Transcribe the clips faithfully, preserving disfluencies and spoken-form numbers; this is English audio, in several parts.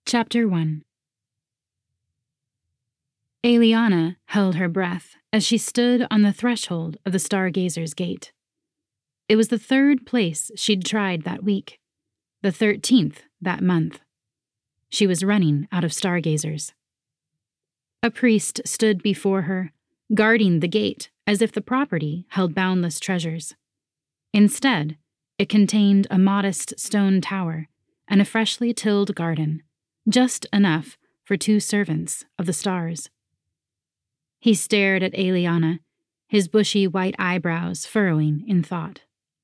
Chapter one. Aeliana held her breath as she stood on the threshold of the Stargazer's Gate. It was the third place she'd tried that week, the thirteenth that month. She was running out of stargazers. A priest stood before her, guarding the gate as if the property held boundless treasures. Instead, it contained a modest stone tower and a freshly tilled garden, just enough for two servants of the stars. He stared at Aeliana, his bushy white eyebrows furrowing in thought.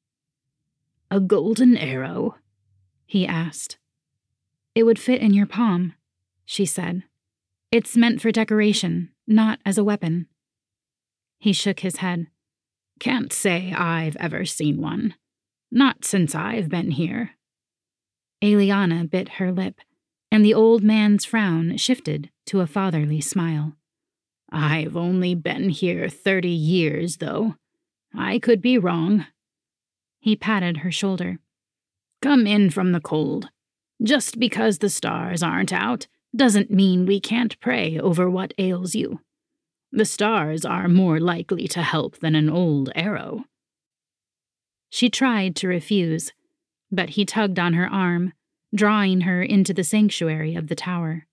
"A golden arrow?" he asked. "It would fit in your palm," she said. "It's meant for decoration, not as a weapon." He shook his head. "Can't say I've ever seen one. Not since I've been here." Aeliana bit her lip, and the old man's frown shifted to a fatherly smile. "I've only been here thirty years, though. I could be wrong." He patted her shoulder. "Come in from the cold. Just because the stars aren't out doesn't mean we can't pray over what ails you. The stars are more likely to help than an old arrow." She tried to refuse, but he tugged on her arm, drawing her into the sanctuary of the tower.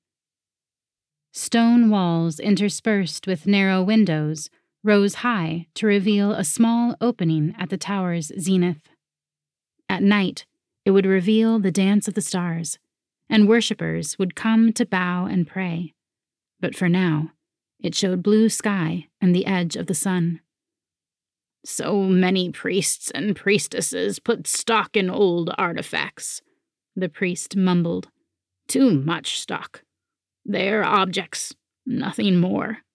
Stone walls interspersed with narrow windows rose high to reveal a small opening at the tower's zenith. At night, it would reveal the dance of the stars, and worshippers would come to bow and pray. But for now, it showed blue sky and the edge of the sun. "So many priests and priestesses put stock in old artifacts," the priest mumbled. "Too much stock. They're objects, nothing more."